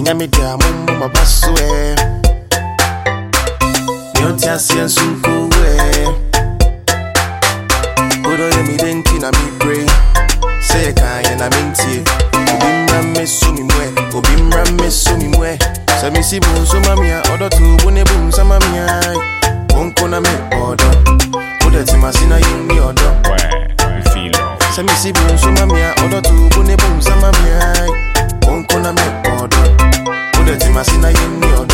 Yamida mumma baswe. Yontia siensuko we. Odo yemi denti na mi pray. Say kaya na minti. Obimra me sumi mwe. Obimra me sumi mwe. Se mi si bun so mamia. Odo tu bune bun sa mamia. Onko na me odo. Odo ti masina yumi odo. Se mi si bun so mamia. Odo tu bune bun sa mamia. Onko na me odo. Odo ti masina yumi odo.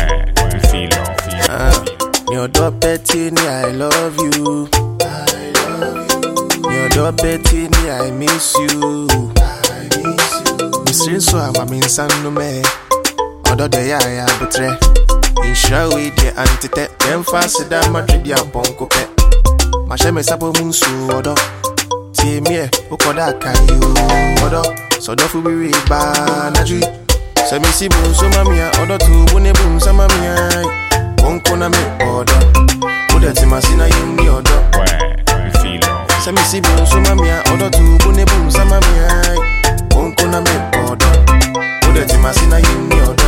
Your dog Betty, I love you. I love you. Your dog Betty, I miss you. I miss you. Missing so I'm in San Nome. Other day I betray. In show with the antite. Then fast that my trivia bonko pet. My shame is up a moon so odo. See me, who could I carry you? Odo, so don't be bad. Najui. So me see boom so mamia. Odo tu bune boom sa mamia. Onko na me odo. Odo ti masina yumi odo. Se mi si bun so mamia. Odo tu bune bun sa mamia. Onko na me odo. Odo ti masina yumi odo.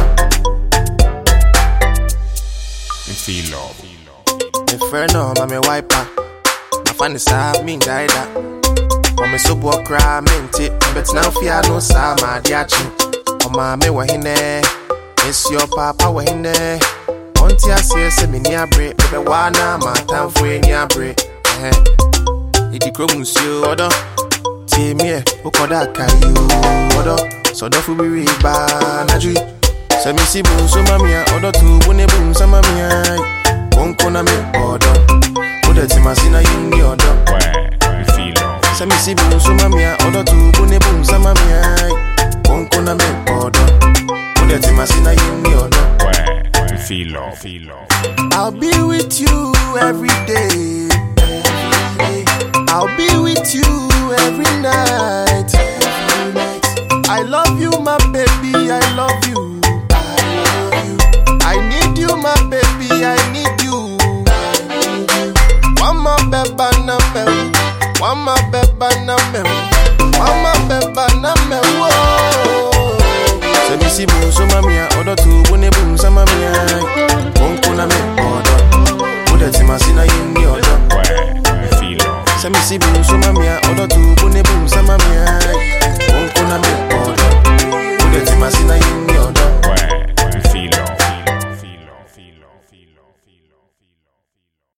Me feel love. Me freno ma me wiper. Ma fani sa mi ndaida. Ma me sobo kra menti. Bet now fear no sa ma diachi. O ma me wahine. Miss your papa wahine. Onti ase se me ni abre, bebe wana ma tamfo ni abre. Idi kromusio odo. Tie me ukoda kayu odo. So do fu bi riba najui. Se mi si bun so mamia odo tu bune bun sa mamia. Onko na me odo. Odo ti masina yumi odo. Se mi si bun so mamia odo tu bune bun sa mamia. Onko na me odo. Odo ti masina yumi odo. Feel love. I'll be with you every day. I'll be with you every night. I love you, my baby. I love you. I need you, my baby. I need you. One more beba na me. One more beba na me. One more beba na me. Se mi si bun so mamia. Odo tu bune bun sa mamia. Onko na me odo. Odo ti masina yumi odo. Se mi si bun so mamia. Odo tu